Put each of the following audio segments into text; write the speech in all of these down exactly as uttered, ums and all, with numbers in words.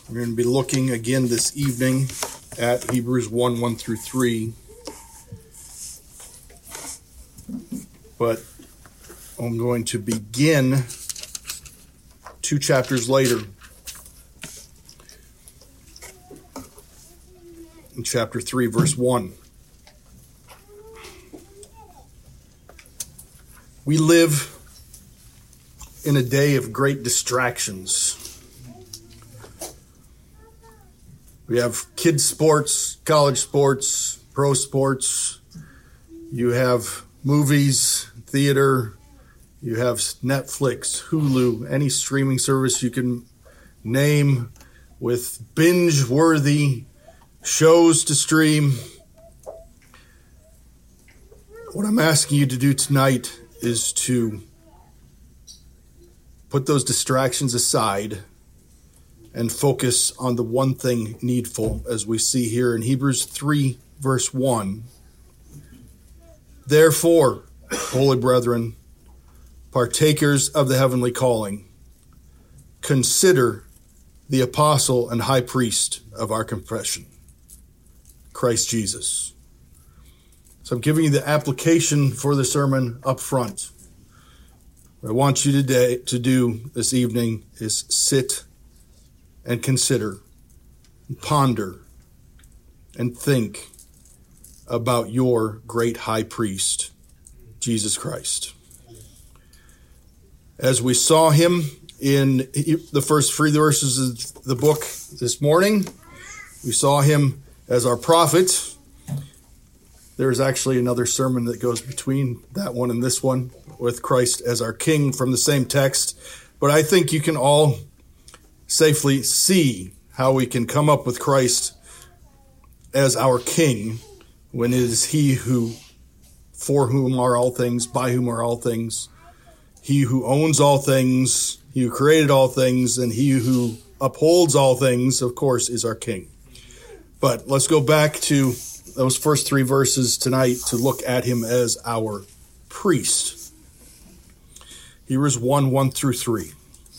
We're going to be looking again this evening at Hebrews one, one through three. But I'm going to begin two chapters later. In chapter three, verse one. We live in a day of great distractions. We have kids' sports, college sports, pro sports. You have movies, theater. You have Netflix, Hulu, any streaming service you can name with binge-worthy shows to stream. What I'm asking you to do tonight is to put those distractions aside and focus on the one thing needful, as we see here in Hebrews three, verse one. Therefore, holy brethren, partakers of the heavenly calling, consider the apostle and high priest of our confession, Christ Jesus. So I'm giving you the application for the sermon up front. What I want you today to do this evening is sit and consider, and ponder, and think about your great high priest, Jesus Christ. As we saw him in the first three verses of the book this morning, we saw him as our prophet. There's actually another sermon that goes between that one and this one, with Christ as our king from the same text. But I think you can all safely see how we can come up with Christ as our king when it is he who, for whom are all things, by whom are all things, he who owns all things, he who created all things, and he who upholds all things, of course, is our king. But let's go back to those first three verses tonight to look at him as our priest. Hebrews one, one through three.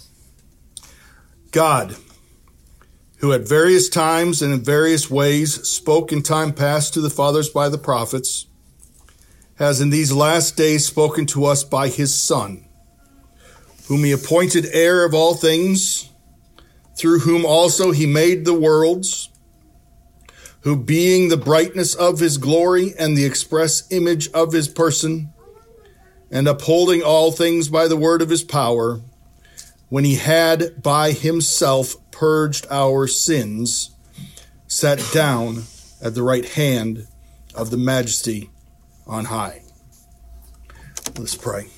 God, who at various times and in various ways spoke in time past to the fathers by the prophets, has in these last days spoken to us by his Son, whom he appointed heir of all things, through whom also he made the worlds, who being the brightness of his glory and the express image of his person, and upholding all things by the word of his power, when he had by himself purged our sins, sat down at the right hand of the majesty on high. Let's pray.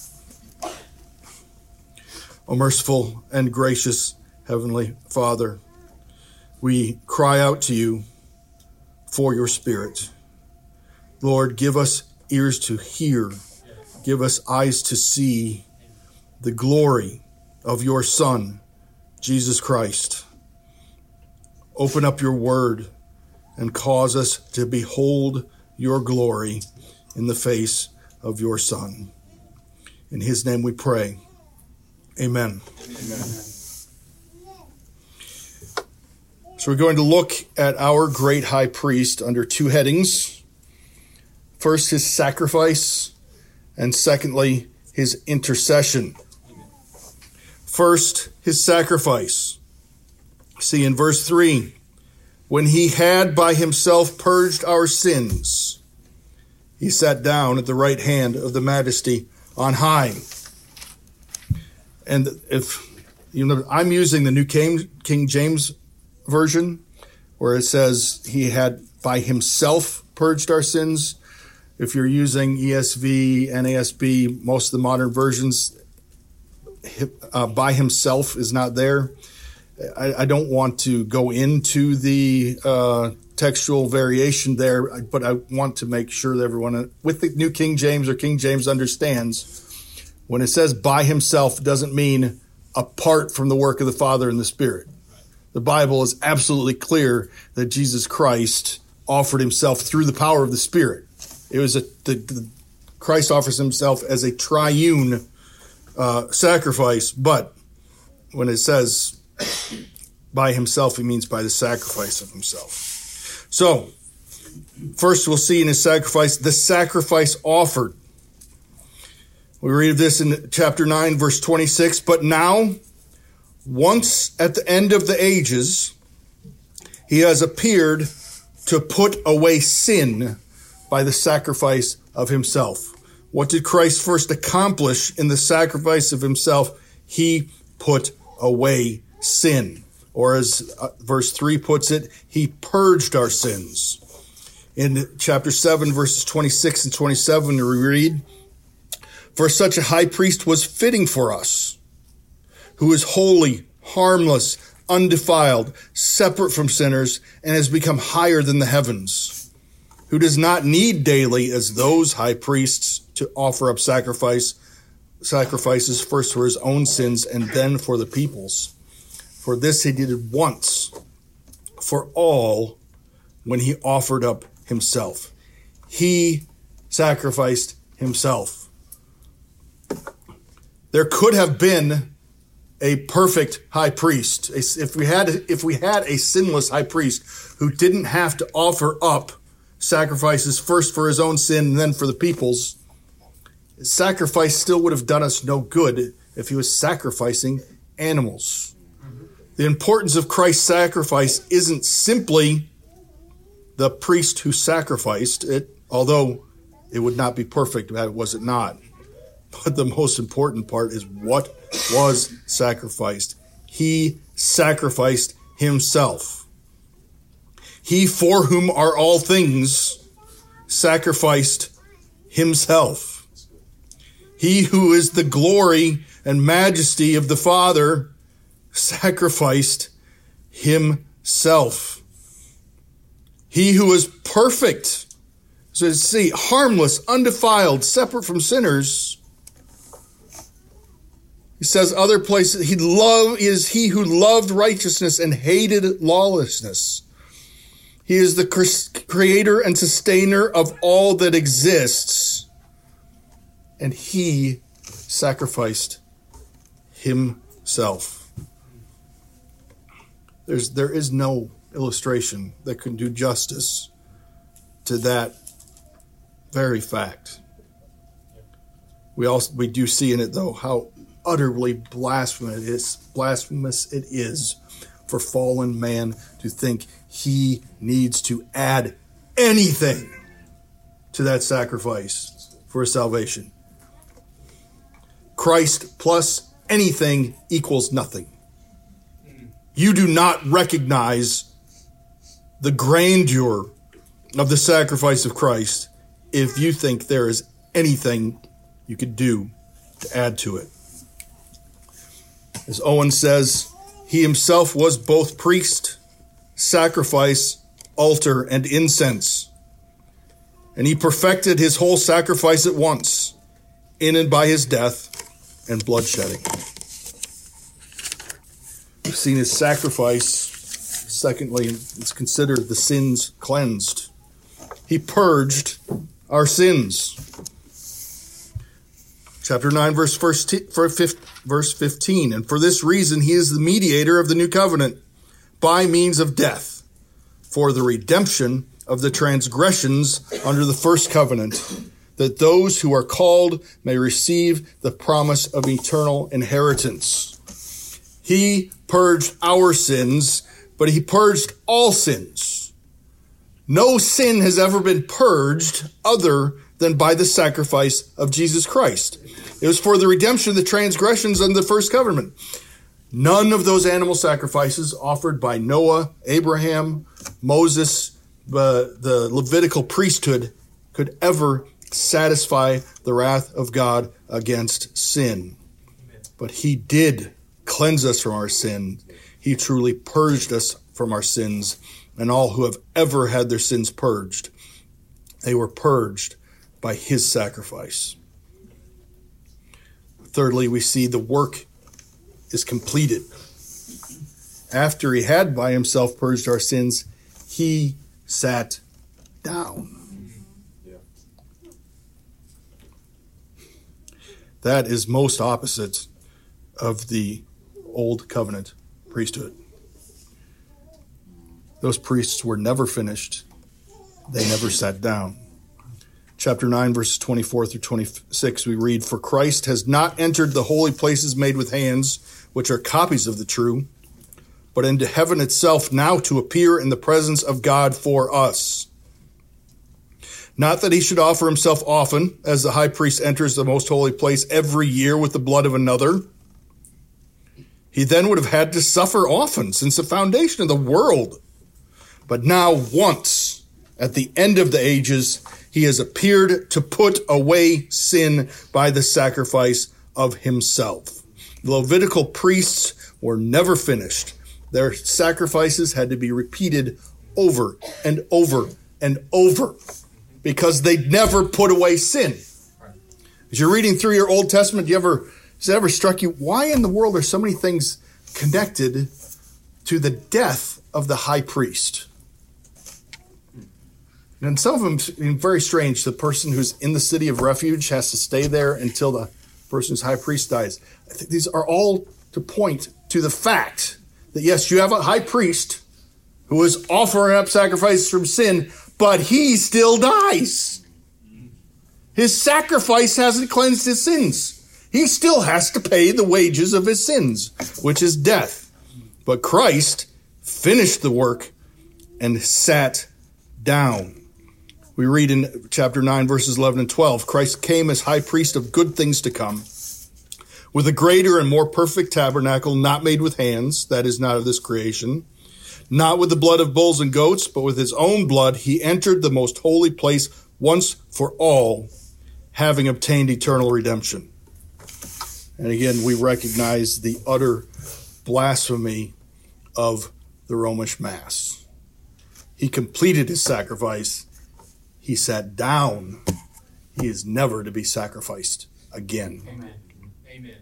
O merciful and gracious Heavenly Father, we cry out to you for your Spirit. Lord, give us ears to hear, give us eyes to see the glory of your Son, Jesus Christ. Open up your word and cause us to behold your glory in the face of your Son. In his name we pray. Amen. Amen. So we're going to look at our great high priest under two headings. First, his sacrifice, and secondly, his intercession. First, his sacrifice. See in verse three, when he had by himself purged our sins, he sat down at the right hand of the majesty on high. And if you know, I'm using the New King, King James Version, where it says he had by himself purged our sins. If you're using E S V, N A S B, most of the modern versions, uh, by himself is not there. I, I don't want to go into the uh, textual variation there, but I want to make sure that everyone with the New King James or King James understands when it says by himself, it doesn't mean apart from the work of the Father and the Spirit. The Bible is absolutely clear that Jesus Christ offered himself through the power of the Spirit. It was a the, the, Christ offers himself as a triune uh, sacrifice, but when it says by himself, he means by the sacrifice of himself. So, first we'll see in his sacrifice, the sacrifice offered. We read this in chapter nine, verse twenty-six. But now, once at the end of the ages, he has appeared to put away sin by the sacrifice of himself. What did Christ first accomplish in the sacrifice of himself? He put away sin. Or as uh, verse three puts it, he purged our sins. In chapter seven, verses twenty-six and twenty-seven, we read, "For such a high priest was fitting for us, who is holy, harmless, undefiled, separate from sinners, and has become higher than the heavens, who does not need daily, as those high priests, to offer up sacrifice, sacrifices first for his own sins and then for the people's. For this he did it once for all when he offered up himself." He sacrificed himself. There could have been a perfect high priest. If we had, if we had a sinless high priest who didn't have to offer up sacrifices first for his own sin and then for the people's, his sacrifice still would have done us no good if he was sacrificing animals. The importance of Christ's sacrifice isn't simply the priest who sacrificed it, although it would not be perfect, was it not? But the most important part is what was sacrificed. He sacrificed himself. He for whom are all things sacrificed himself. He who is the glory and majesty of the Father sacrificed himself. He who is perfect, so to see, harmless, undefiled, separate from sinners. He says other places, he love is he who loved righteousness and hated lawlessness. He is the creator and sustainer of all that exists. And he sacrificed himself. There's, there is no illustration that can do justice to that very fact. We also, we do see in it, though, how utterly blasphemous it is, blasphemous it is for fallen man to think he needs to add anything to that sacrifice for his salvation. Christ plus anything equals nothing. You do not recognize the grandeur of the sacrifice of Christ if you think there is anything you could do to add to it. As Owen says, he himself was both priest, sacrifice, altar, and incense. And he perfected his whole sacrifice at once, in and by his death and bloodshedding. We've seen his sacrifice. Secondly, it's considered the sins cleansed. He purged our sins. Chapter nine, verse fifteen. And for this reason, he is the mediator of the new covenant by means of death, for the redemption of the transgressions under the first covenant, that those who are called may receive the promise of eternal inheritance. He purged our sins, but he purged all sins. No sin has ever been purged other than by the sacrifice of Jesus Christ. It was for the redemption of the transgressions under the first covenant. None of those animal sacrifices offered by Noah, Abraham, Moses, the, the Levitical priesthood could ever satisfy the wrath of God against sin. But he did cleanse us from our sin. He truly purged us from our sins, and all who have ever had their sins purged, they were purged by his sacrifice. Thirdly, we see the work is completed. After he had by himself purged our sins, he sat down. Yeah. That is most opposite of the old covenant priesthood. Those priests were never finished. They never sat down. Chapter nine, verses twenty-four through twenty-six, we read, "For Christ has not entered the holy places made with hands, which are copies of the true, but into heaven itself, now to appear in the presence of God for us. Not that he should offer himself often, as the high priest enters the most holy place every year with the blood of another. He then would have had to suffer often since the foundation of the world. But now once, at the end of the ages, he has appeared to put away sin by the sacrifice of himself." The Levitical priests were never finished. Their sacrifices had to be repeated over and over and over because they never put away sin. As you're reading through your Old Testament, you ever, has it ever struck you, why in the world are so many things connected to the death of the high priest? And some of them seem very strange. The person who's in the city of refuge has to stay there until the person who's high priest dies. I think these are all to point to the fact that, yes, you have a high priest who is offering up sacrifices from sin, but he still dies. His sacrifice hasn't cleansed his sins. He still has to pay the wages of his sins, which is death. But Christ finished the work and sat down. We read in chapter nine, verses eleven and twelve, "Christ came as high priest of good things to come, with a greater and more perfect tabernacle, not made with hands, that is, not of this creation. Not with the blood of bulls and goats, but with his own blood, he entered the most holy place once for all, having obtained eternal redemption." And again, we recognize the utter blasphemy of the Roman Mass. He completed his sacrifice. He sat down. He is never to be sacrificed again. Amen. Amen.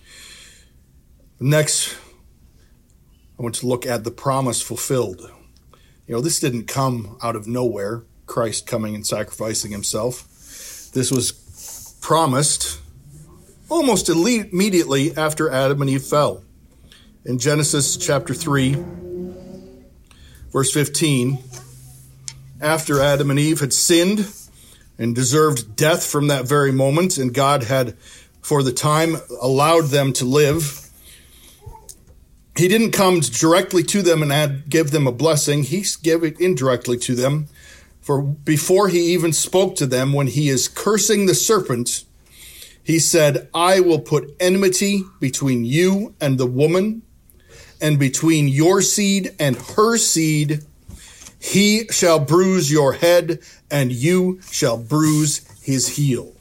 Next, I want to look at the promise fulfilled. You know, this didn't come out of nowhere, Christ coming and sacrificing himself. This was promised almost immediately after Adam and Eve fell. In Genesis chapter three, verse fifteen, after Adam and Eve had sinned and deserved death from that very moment, and God had, for the time, allowed them to live, he didn't come directly to them and add, give them a blessing. He gave it indirectly to them. For before he even spoke to them, when he is cursing the serpent, he said, "I will put enmity between you and the woman, and between your seed and her seed. He shall bruise your head, and you shall bruise his heel."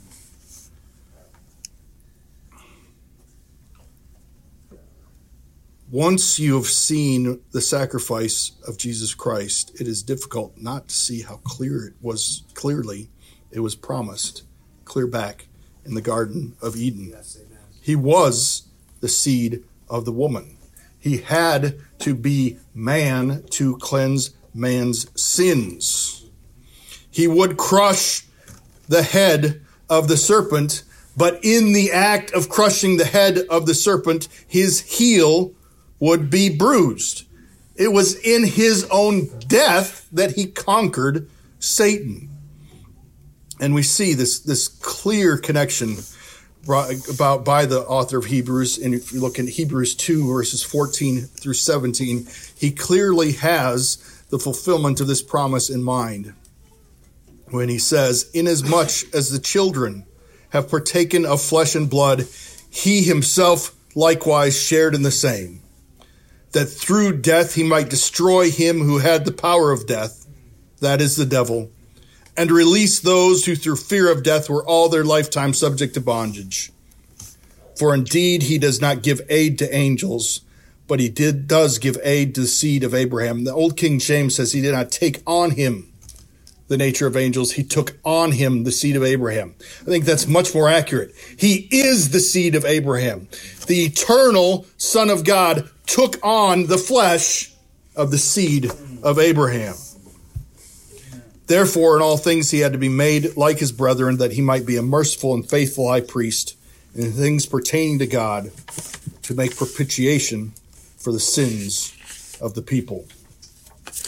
Once you have seen the sacrifice of Jesus Christ, it is difficult not to see how clear it was, clearly it was promised, clear back in the Garden of Eden. Yes, amen. He was the seed of the woman. He had to be man to cleanse man's sins. He would crush the head of the serpent, but in the act of crushing the head of the serpent, his heel would be bruised. It was in his own death that he conquered Satan. And we see this, this clear connection brought about by the author of Hebrews. And if you look in Hebrews two, verses fourteen through seventeen, he clearly has the fulfillment of this promise in mind when he says, "Inasmuch as the children have partaken of flesh and blood, he himself likewise shared in the same, that through death he might destroy him who had the power of death, that is the devil, and release those who through fear of death were all their lifetime subject to bondage. For indeed he does not give aid to angels, but he did does give aid to the seed of Abraham." The old King James says he did not take on him the nature of angels. He took on him the seed of Abraham. I think that's much more accurate. He is the seed of Abraham. The eternal Son of God took on the flesh of the seed of Abraham. Therefore, in all things he had to be made like his brethren, that he might be a merciful and faithful high priest in things pertaining to God, to make propitiation for the sins of the people.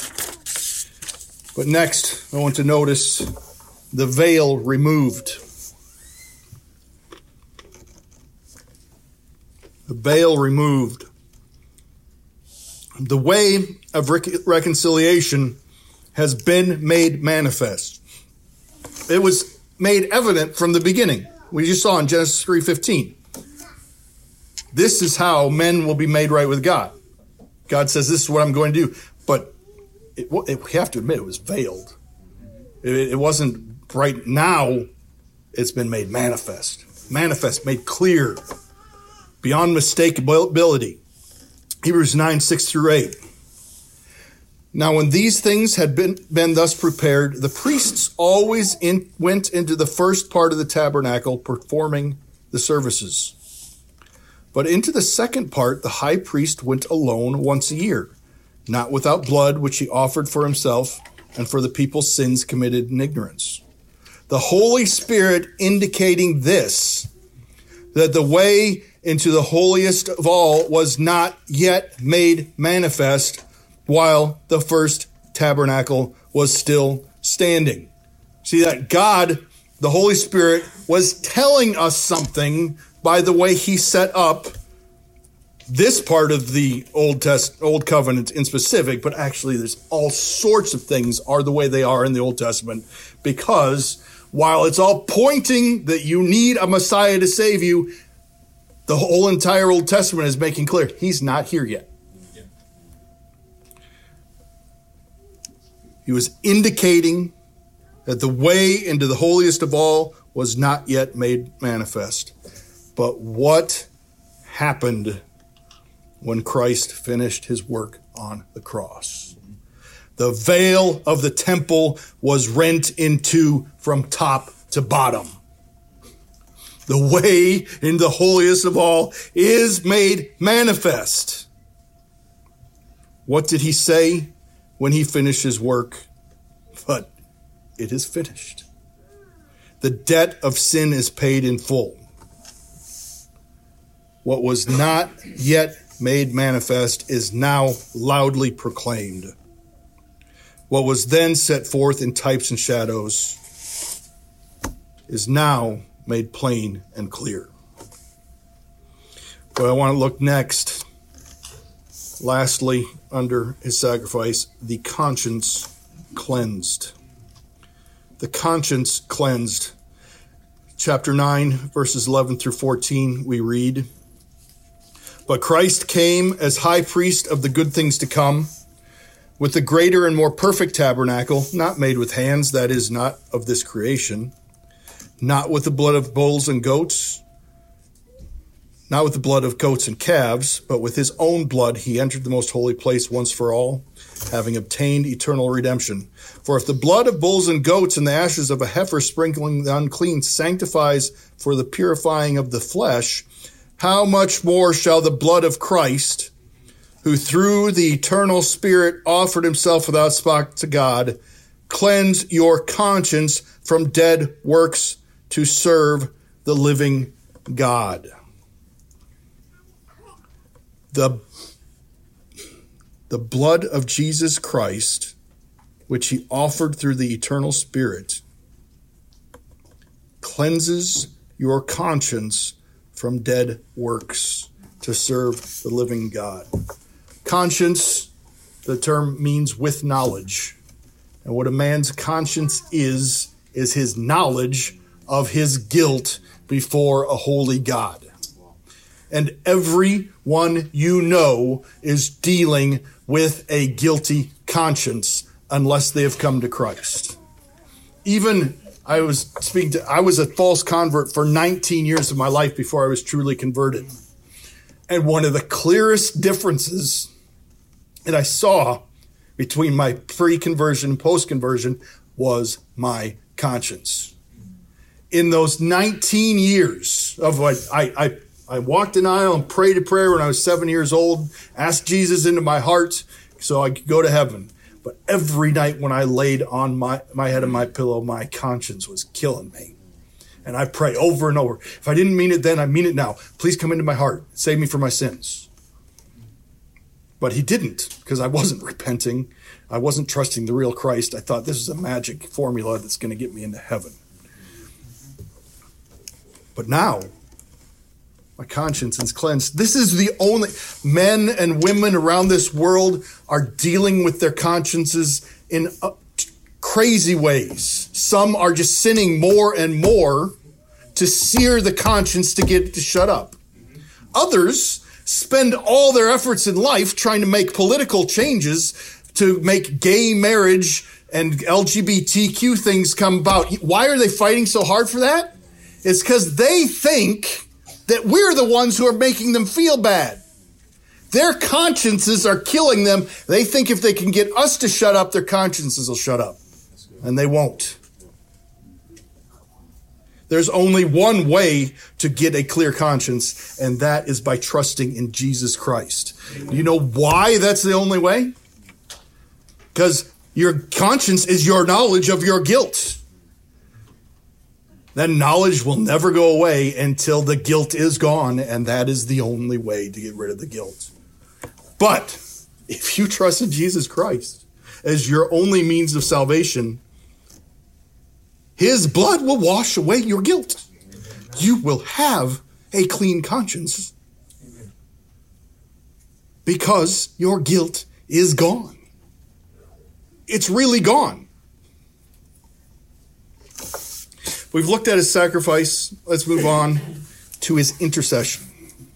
But next, I want to notice the veil removed. The veil removed. The way of rec- reconciliation has been made manifest. It was made evident from the beginning. We just saw in Genesis three fifteen. This is how men will be made right with God. God says, this is what I'm going to do. But it, it, we have to admit, it was veiled. It, it wasn't right now. It's been made manifest. Manifest, made clear, beyond mistakability. Hebrews nine, six through eight. Now, when these things had been, been thus prepared, the priests always in, went into the first part of the tabernacle, performing the services. But into the second part, the high priest went alone once a year, not without blood, which he offered for himself and for the people's sins committed in ignorance. The Holy Spirit indicating this, that the way into the holiest of all was not yet made manifest while the first tabernacle was still standing. See that God, the Holy Spirit, was telling us something by the way he set up this part of the Old Test, Old Covenant in specific, but actually there's all sorts of things are the way they are in the Old Testament, because while it's all pointing that you need a Messiah to save you, the whole entire Old Testament is making clear he's not here yet. He was indicating that the way into the holiest of all was not yet made manifest. But what happened when Christ finished his work on the cross? The veil of the temple was rent in two from top to bottom. The way in the holiest of all is made manifest. What did he say when he finished his work? But it is finished. The debt of sin is paid in full. What was not yet made manifest is now loudly proclaimed. What was then set forth in types and shadows is now made plain and clear. But I want to look next, lastly, under his sacrifice, the conscience cleansed. The conscience cleansed. Chapter nine, verses eleven through fourteen, we read, "But Christ came as high priest of the good things to come, with the greater and more perfect tabernacle, not made with hands, that is, not of this creation, not with the blood of bulls and goats, not with the blood of goats and calves, but with his own blood he entered the most holy place once for all, having obtained eternal redemption. For if the blood of bulls and goats and the ashes of a heifer sprinkling the unclean sanctifies for the purifying of the flesh, how much more shall the blood of Christ, who through the eternal Spirit offered himself without spot to God, cleanse your conscience from dead works to serve the living God." The, the blood of Jesus Christ, which he offered through the eternal Spirit, cleanses your conscience from dead works to serve the living God. Conscience, the term means with knowledge. And what a man's conscience is, is his knowledge of his guilt before a holy God. And everyone you know is dealing with a guilty conscience unless they have come to Christ. Even I was speaking to, I was a false convert for nineteen years of my life before I was truly converted. And one of the clearest differences that I saw between my pre-conversion and post-conversion was my conscience. In those nineteen years of what I, I, I walked an aisle and prayed a prayer when I was seven years old, asked Jesus into my heart so I could go to heaven. But every night when I laid on my, my head on my pillow, my conscience was killing me. And I pray over and over. If I didn't mean it then, I mean it now. Please come into my heart. Save me from my sins. But he didn't, because I wasn't repenting. I wasn't trusting the real Christ. I thought this is a magic formula that's going to get me into heaven. But now, my conscience is cleansed. This is the only... Men and women around this world are dealing with their consciences in uh, crazy ways. Some are just sinning more and more to sear the conscience to get it to shut up. Others spend all their efforts in life trying to make political changes to make gay marriage and L G B T Q things come about. Why are they fighting so hard for that? It's because they think that we're the ones who are making them feel bad. Their consciences are killing them. They think if they can get us to shut up, their consciences will shut up. And they won't. There's only one way to get a clear conscience, and that is by trusting in Jesus Christ. You know why that's the only way? Because your conscience is your knowledge of your guilt. That knowledge will never go away until the guilt is gone, and that is the only way to get rid of the guilt. But if you trust in Jesus Christ as your only means of salvation, his blood will wash away your guilt. You will have a clean conscience because your guilt is gone. It's really gone. We've looked at his sacrifice. Let's move on to his intercession.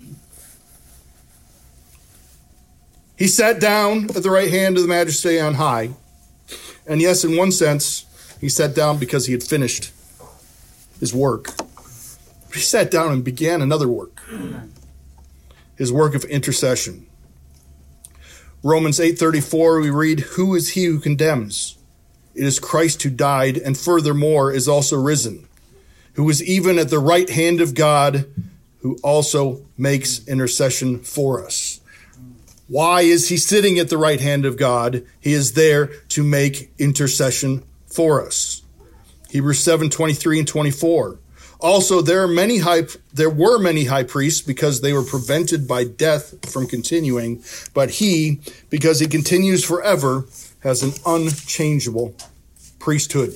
He sat down at the right hand of the Majesty on high. And yes, in one sense, he sat down because he had finished his work. He sat down and began another work. His work of intercession. Romans eight thirty-four, we read, "Who is he who condemns? It is Christ who died, and furthermore is also risen, who is even at the right hand of God, who also makes intercession for us." Why is he sitting at the right hand of God? He is there to make intercession for us. Hebrews seven twenty-three and twenty-four. Also, there are many high, there were many high priests because they were prevented by death from continuing, but he, because he continues forever, has an unchangeable priesthood.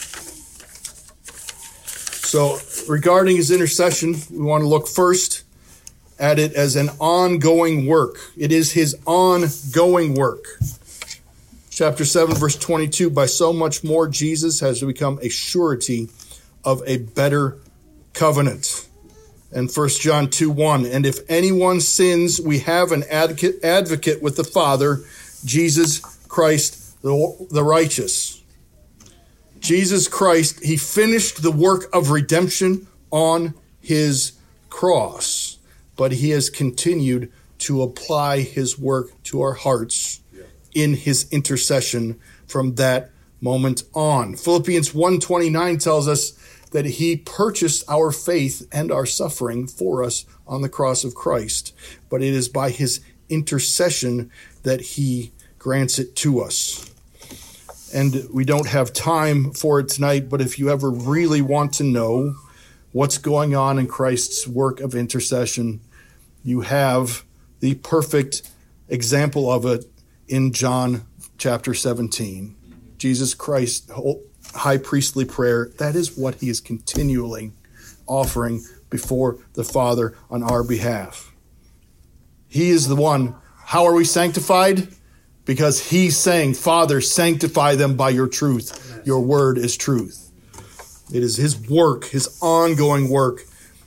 So, regarding his intercession, we want to look first at it as an ongoing work. It is his ongoing work. Chapter seven, verse twenty-two, "By so much more Jesus has become a surety of a better covenant." And First John two one, "And if anyone sins, we have an advocate, advocate with the Father, Jesus Christ the, the righteous." Jesus Christ, he finished the work of redemption on his cross, but he has continued to apply his work to our hearts in his intercession from that moment on. Philippians one twenty-nine tells us that he purchased our faith and our suffering for us on the cross of Christ, but it is by his intercession that he grants it to us. And we don't have time for it tonight, but if you ever really want to know what's going on in Christ's work of intercession, you have the perfect example of it in John chapter seventeen. Jesus Christ's high priestly prayer, that is what he is continually offering before the Father on our behalf. He is the one. How are we sanctified? Because he's saying, "Father, sanctify them by your truth. Your word is truth." It is his work, his ongoing work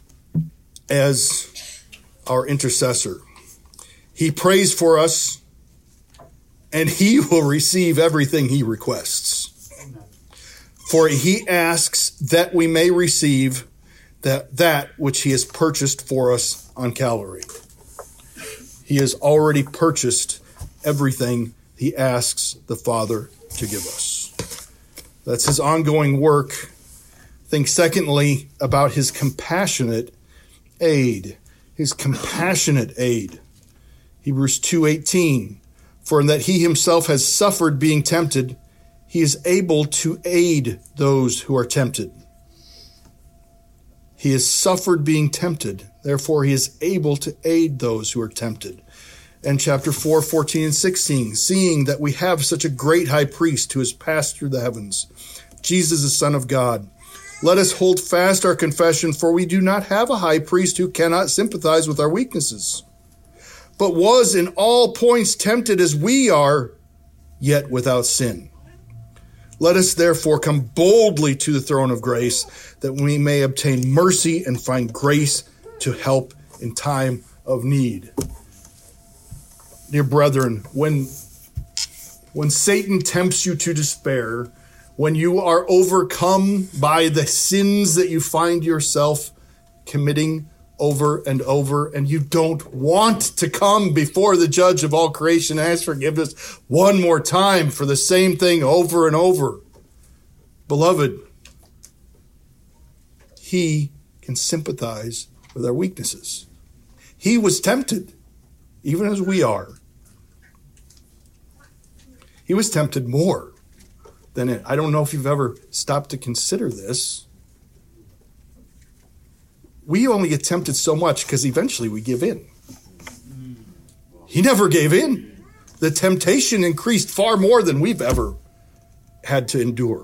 as our intercessor. He prays for us, and he will receive everything he requests. For he asks that we may receive that, that which he has purchased for us on Calvary. He has already purchased everything he asks the Father to give us. That's his ongoing work. Think secondly about his compassionate aid. His compassionate aid. Hebrews two eighteen. "For in that he himself has suffered being tempted, he is able to aid those who are tempted." He has suffered being tempted. Therefore, he is able to aid those who are tempted. And chapter four, fourteen and sixteen, seeing that we have such a great high priest who has passed through the heavens, Jesus, the Son of God, let us hold fast our confession, for we do not have a high priest who cannot sympathize with our weaknesses, but was in all points tempted as we are, yet without sin. Let us therefore come boldly to the throne of grace, that we may obtain mercy and find grace to help in time of need. Dear brethren, when, when Satan tempts you to despair, when you are overcome by the sins that you find yourself committing over and over, and you don't want to come before the judge of all creation and ask forgiveness one more time for the same thing over and over, beloved, he can sympathize with our weaknesses. He was tempted, even as we are. He was tempted more than it. I don't know if you've ever stopped to consider this. We only get tempted so much because eventually we give in. He never gave in. The temptation increased far more than we've ever had to endure.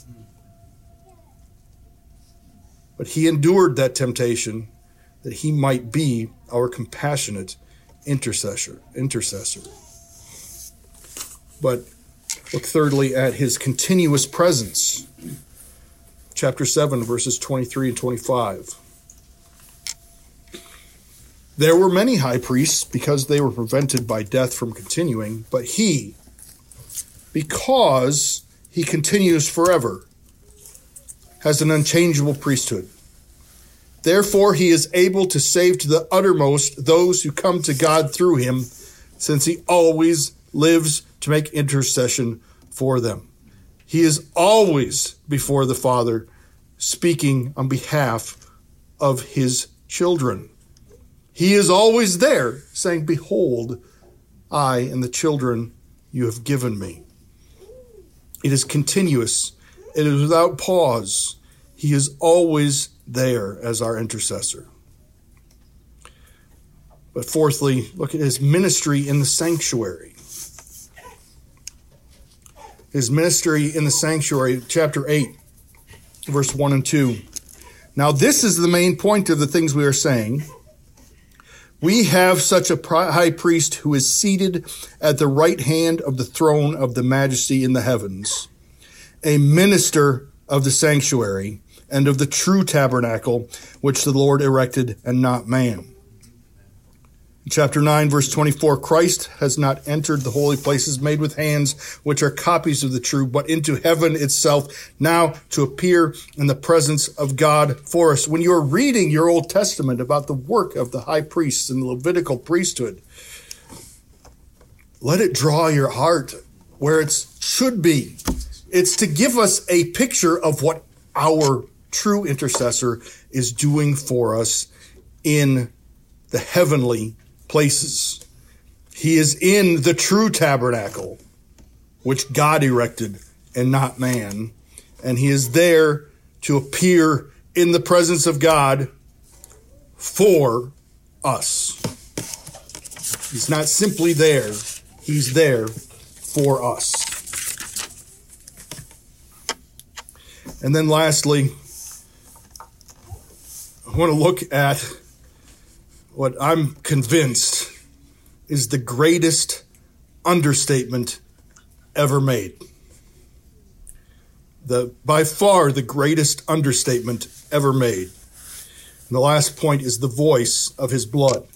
But he endured that temptation that he might be our compassionate intercessor. intercessor. But look thirdly at his continuous presence. Chapter seven, verses twenty-three and twenty-five. There were many high priests because they were prevented by death from continuing, but he, because he continues forever, has an unchangeable priesthood. Therefore, he is able to save to the uttermost those who come to God through him, since he always lives to make intercession for them. He is always before the Father, speaking on behalf of his children. He is always there, saying, behold, I and the children you have given me. It is continuous. It is without pause. He is always there as our intercessor. But fourthly, look at his ministry in the sanctuary. His ministry in the sanctuary, chapter eight, verse one and two. Now this is the main point of the things we are saying. We have such a high priest who is seated at the right hand of the throne of the majesty in the heavens, a minister of the sanctuary and of the true tabernacle, which the Lord erected and not man. In chapter nine, verse twenty-four, Christ has not entered the holy places made with hands, which are copies of the true, but into heaven itself, now to appear in the presence of God for us. When you're reading your Old Testament about the work of the high priests and the Levitical priesthood, let it draw your heart where it should be. It's to give us a picture of what our true intercessor is doing for us in the heavenly places. He is in the true tabernacle, which God erected and not man. And he is there to appear in the presence of God for us. He's not simply there. He's there for us. And then lastly, I want to look at what I'm convinced is the greatest understatement ever made. The, by far the greatest understatement ever made. And the last point is the voice of his blood.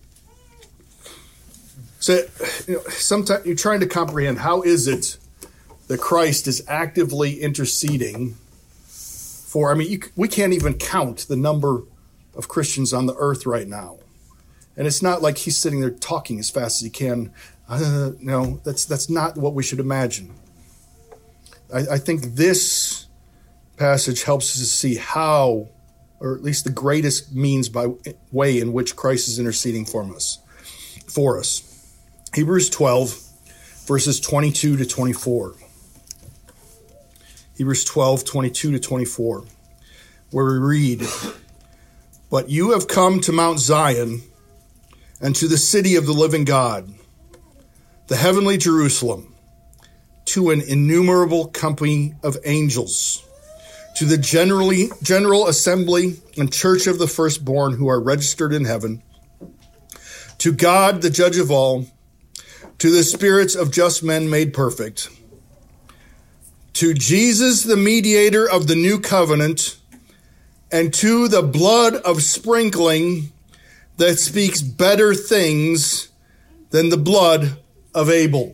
So, you know, sometimes you're trying to comprehend, how is it that Christ is actively interceding for, I mean, you, we can't even count the number of Christians on the earth right now. And it's not like he's sitting there talking as fast as he can. Uh, no, that's that's not what we should imagine. I, I think this passage helps us to see how, or at least the greatest means by way in which Christ is interceding for us. For us. Hebrews twelve, verses twenty-two to twenty-four. Hebrews twelve, twenty-two to twenty-four, where we read, "But you have come to Mount Zion and to the city of the living God, the heavenly Jerusalem, to an innumerable company of angels, to the generally general assembly and church of the firstborn who are registered in heaven, to God, the judge of all, to the spirits of just men made perfect, to Jesus, the mediator of the new covenant, and to the blood of sprinkling that speaks better things than the blood of Abel.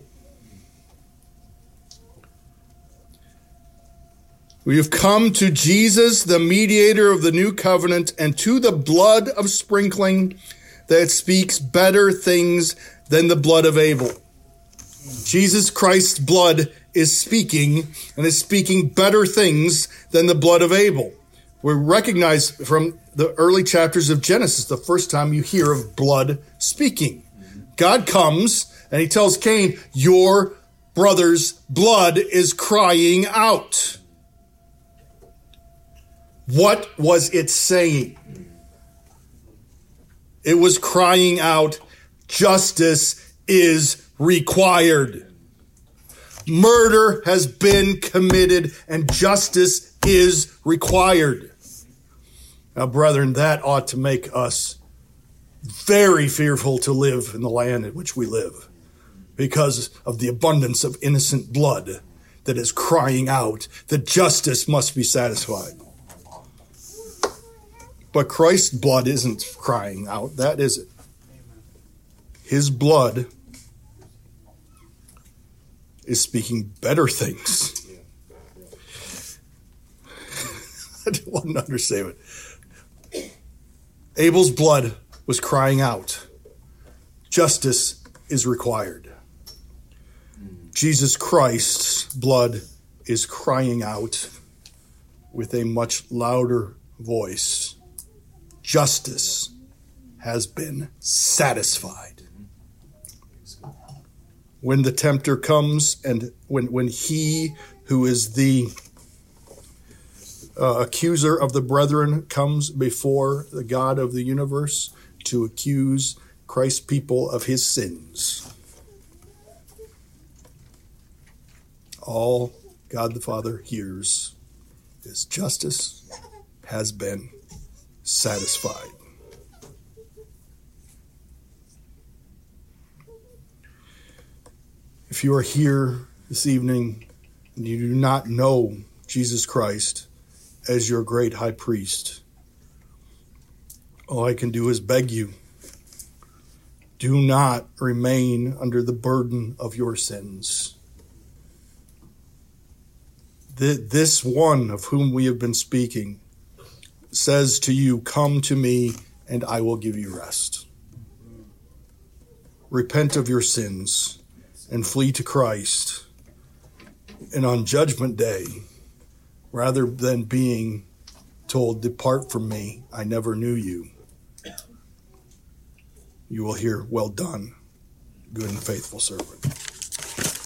We have come to Jesus, the mediator of the new covenant, and to the blood of sprinkling that speaks better things than the blood of Abel. Jesus Christ's blood is speaking, and is speaking better things than the blood of Abel. We recognize from the early chapters of Genesis, the first time you hear of blood speaking. God comes and he tells Cain, your brother's blood is crying out. What was it saying? It was crying out, justice is required. Murder has been committed and justice is required. Now, brethren, that ought to make us very fearful to live in the land in which we live because of the abundance of innocent blood that is crying out that justice must be satisfied. But Christ's blood isn't crying out. That is it. His blood is speaking better things. I didn't want an understatement. Abel's blood was crying out. Justice is required. Jesus Christ's blood is crying out with a much louder voice. Justice has been satisfied. When the tempter comes and when, when he who is the uh, accuser of the brethren comes before the God of the universe to accuse Christ's people of his sins, all God the Father hears is justice has been satisfied. If you are here this evening and you do not know Jesus Christ as your great high priest, all I can do is beg you, do not remain under the burden of your sins. This one of whom we have been speaking says to you, come to me and I will give you rest. Repent of your sins and flee to Christ. And on Judgment Day, rather than being told, depart from me, I never knew you, you will hear, well done, good and faithful servant.